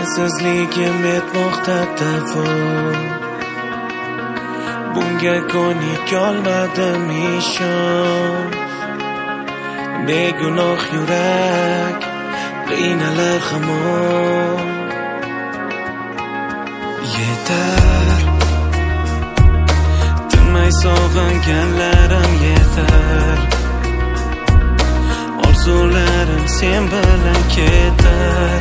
Sensizligim etmoqda davom. Bunga ko'nikolmadim ishon. Begunoh yurak qiynalar hamon. Yetar, tinmay sog'inganlarim yetar. Orzularim sen bilan ketar.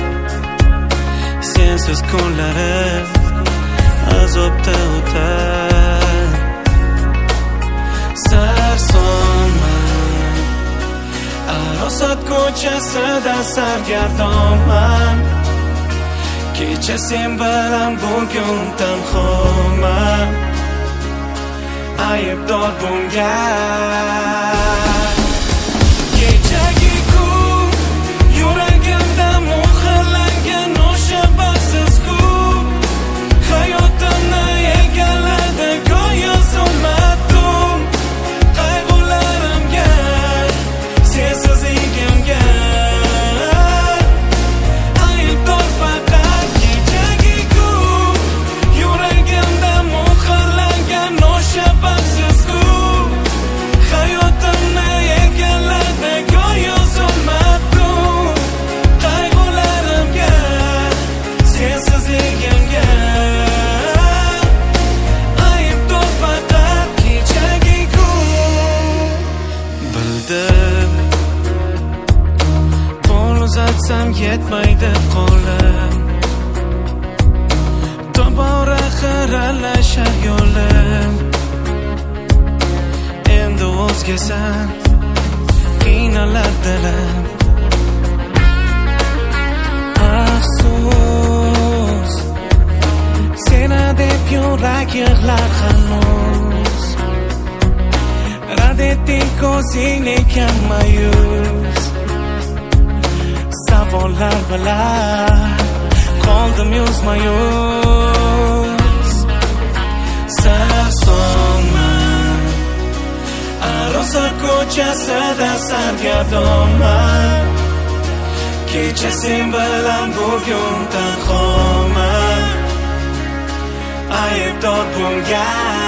Sensiz kunlarim azobda o'tar. Sarsonman, arosat ko'chasida sargardonman. Kecha sen bilan bugun tanhoman. Aybdor bunga kechagi kun yuragimda muhrlangan o'sha baxtsiz kun. Hayotimni egalladi go'yo zulmatum. Qayg'ularimga sensizligimga aybdor faqat kechagi kun yuragimda muhrlangan o'sha baxtsiz kun. Hayotimni egalladi go'yo zulmatum. Qayg'ularimga sensizligimga aybdor faqat kechagi kun. Bildim, qo'l uzatsam yetmaydi qo'lim. Tobora xiralashar yo'lim. Endi o'zgasan, qiynalar dilim. Afsus, seni deb yurak yig'lar hanuz. Rad etding ko'zing lekin mayus. Savollar bilan qoldim yuzma-yuz. Sarsonman, arosat ko'chasida sargardonman. Kecha sen bilan bugun tanhoman. Aybdor bunga